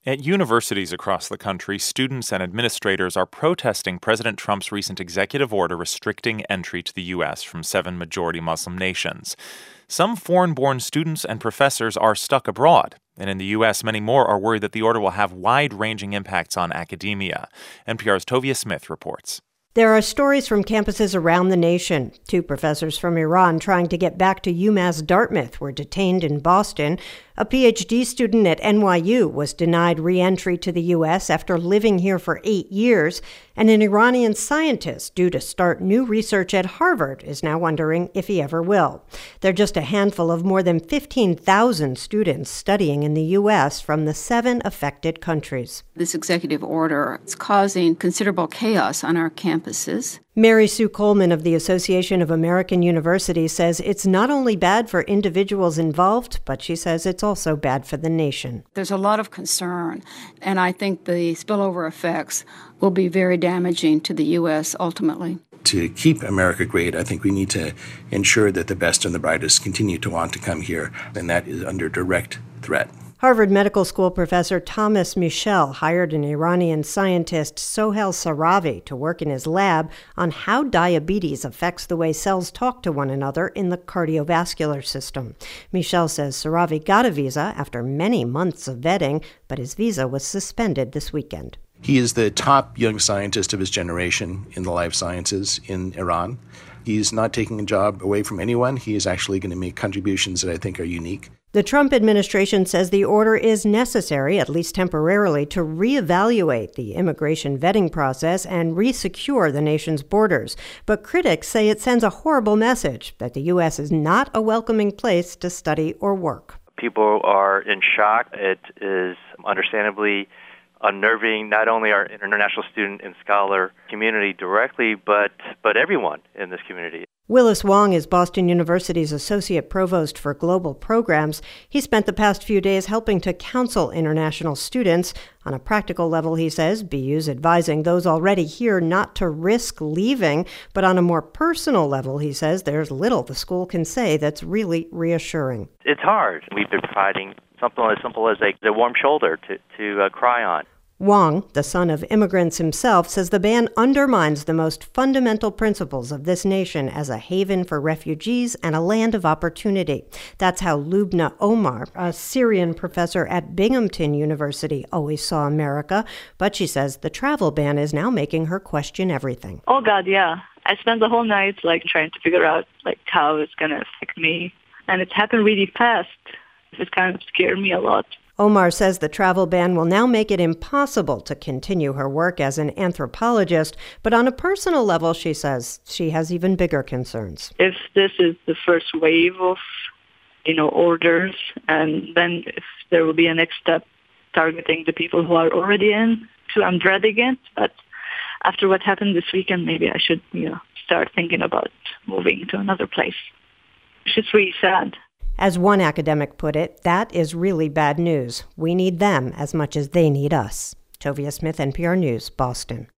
At universities across the country, students and administrators are protesting President Trump's recent executive order restricting entry to the U.S. from 7 majority Muslim nations. Some foreign-born students and professors are stuck abroad, and in the U.S., many more are worried that the order will have wide-ranging impacts on academia. NPR's Tovia Smith reports. There are stories from campuses around the nation. 2 professors from Iran trying to get back to UMass Dartmouth were detained in Boston. A PhD student at NYU was denied re-entry to the U.S. after living here for 8 years. And an Iranian scientist due to start new research at Harvard is now wondering if he ever will. They're just a handful of more than 15,000 students studying in the U.S. from the 7 affected countries. This executive order is causing considerable chaos on our campuses. Mary Sue Coleman of the Association of American Universities says it's not only bad for individuals involved, but she says it's also bad for the nation. There's a lot of concern, and I think the spillover effects will be very damaging to the U.S. ultimately. To keep America great, I think we need to ensure that the best and the brightest continue to want to come here, and that is under direct threat. Harvard Medical School professor Thomas Michel hired an Iranian scientist, Sohail Saravi, to work in his lab on how diabetes affects the way cells talk to one another in the cardiovascular system. Michel says Saravi got a visa after many months of vetting, but his visa was suspended this weekend. He is the top young scientist of his generation in the life sciences in Iran. He's not taking a job away from anyone. He is actually going to make contributions that I think are unique. The Trump administration says the order is necessary, at least temporarily, to reevaluate the immigration vetting process and resecure the nation's borders. But critics say it sends a horrible message that the U.S. is not a welcoming place to study or work. People are in shock. It is understandably unnerving not only our international student and scholar community directly, but everyone in this community. Willis Wong is Boston University's Associate Provost for Global Programs. He spent the past few days helping to counsel international students. On a practical level, he says, BU's advising those already here not to risk leaving. But on a more personal level, he says, there's little the school can say that's really reassuring. It's hard. We've been providing something as simple as a warm shoulder to cry on. Wong, the son of immigrants himself, says the ban undermines the most fundamental principles of this nation as a haven for refugees and a land of opportunity. That's how Lubna Omar, a Syrian professor at Binghamton University, always saw America. But she says the travel ban is now making her question everything. Oh, God, yeah. I spent the whole night trying to figure out how it's going to affect me. And it happened really fast. It kind of scared me a lot. Omar says the travel ban will now make it impossible to continue her work as an anthropologist, but on a personal level, she says she has even bigger concerns. If this is the first wave of, orders, and then if there will be a next step targeting the people who are already in, so I'm dreading it. But after what happened this weekend, maybe I should, start thinking about moving to another place. It's just really sad. As one academic put it, that is really bad news. We need them as much as they need us. Tovia Smith, NPR News, Boston.